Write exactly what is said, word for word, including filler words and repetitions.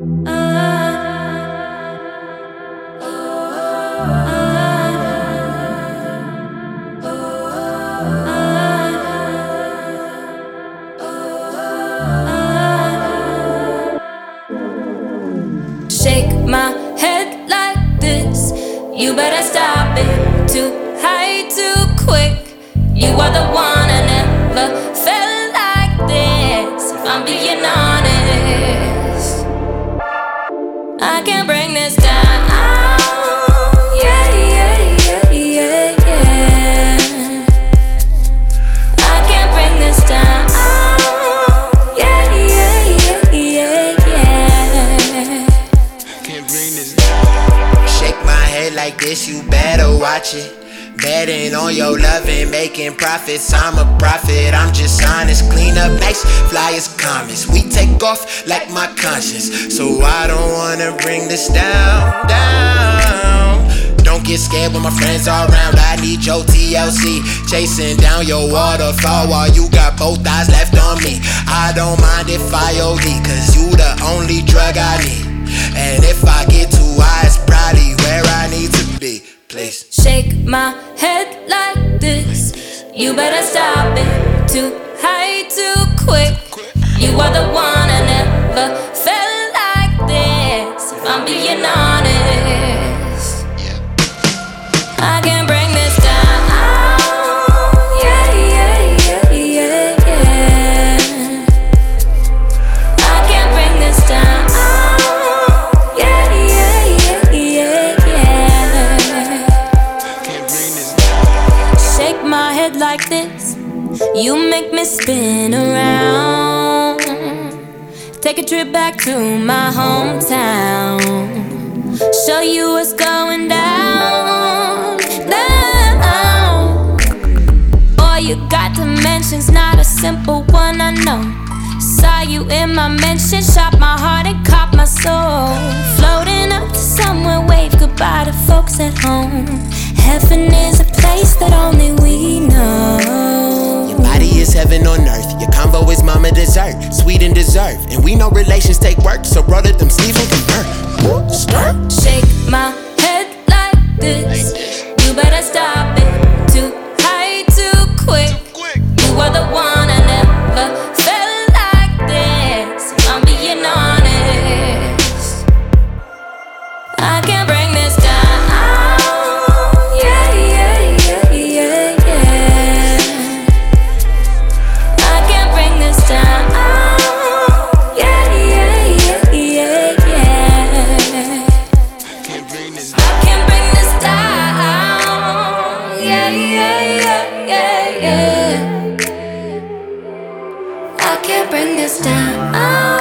Shake my head like this. You better stop it. Too high, too quick. You are the one I never felt like this. If I'm being honest, I can't bring this down. Yeah, yeah, yeah, yeah, yeah. I can't bring this down. Yeah, yeah, yeah, yeah, yeah. Can't bring this down. Shake my head like this, you better watch it. Betting on your love and making profits. I'm a prophet, I'm just honest. Clean up nice, fly as comets. We take off like my conscience. So I don't wanna bring this down, down. Don't get scared when my friends are around. I need your T L C. Chasing down your waterfall while you got both eyes left on me. I don't mind if I O D, cause you the only drug I need. And if I get too high, it's probably where I need to be. Please. Shake my head like this. You better stop it. Too high, too quick. You are the one I never felt like this. If I'm being honest, I can't bring this down. Yeah, yeah, yeah, yeah, yeah. I can't bring this down. Yeah, yeah, yeah, yeah, yeah. Shake my head like this. You make me spin around. Take a trip back to my hometown. Show you what's going down, down. All you got to mention's not a simple one, I know. Saw you in my mention, shot my heart and caught my soul. Floating up to somewhere, wave goodbye to folks at home. Heaven is a place that only we know. Your body is heaven on earth. Your convo is mama dessert, sweet and deserve. And we know relations take work, so brother them sleeves on convert. Shake my head like this. You better stop it. Too high, too quick. You are the one I never felt like this. If I'm being honest, I can't bring this down. Yeah, yeah, yeah, yeah, yeah. I can't bring this down. Yeah, yeah, yeah, yeah, yeah. Can't bring this I can't bring this down. Yeah, yeah, yeah, yeah, yeah. I can't bring this down.